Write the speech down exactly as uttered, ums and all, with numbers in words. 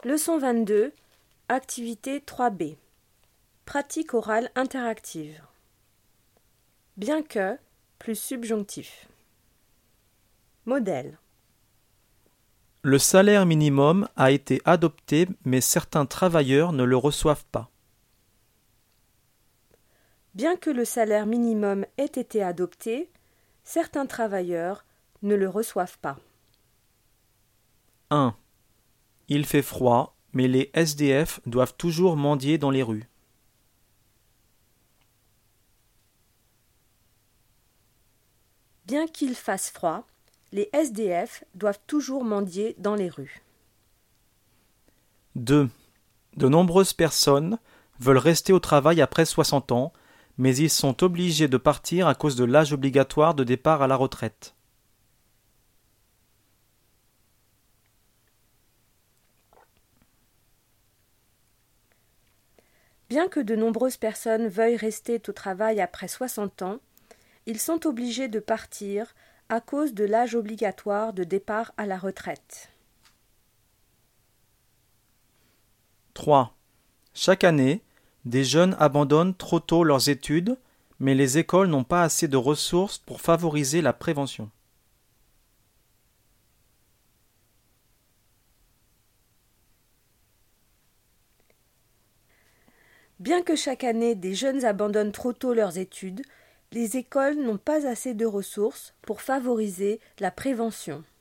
Leçon vingt-deux, activité trois B. Pratique orale interactive. Bien que, plus subjonctif. Modèle. Le salaire minimum a été adopté, mais certains travailleurs ne le reçoivent pas. Bien que le salaire minimum ait été adopté, certains travailleurs ne le reçoivent pas. un. Il fait froid, mais les S D F doivent toujours mendier dans les rues. Bien qu'il fasse froid, les S D F doivent toujours mendier dans les rues. deux. De nombreuses personnes veulent rester au travail après soixante ans, mais ils sont obligés de partir à cause de l'âge obligatoire de départ à la retraite. Bien que de nombreuses personnes veuillent rester au travail après soixante ans, ils sont obligés de partir à cause de l'âge obligatoire de départ à la retraite. trois. Chaque année, des jeunes abandonnent trop tôt leurs études, mais les écoles n'ont pas assez de ressources pour favoriser la prévention. Bien que chaque année des jeunes abandonnent trop tôt leurs études, les écoles n'ont pas assez de ressources pour favoriser la prévention.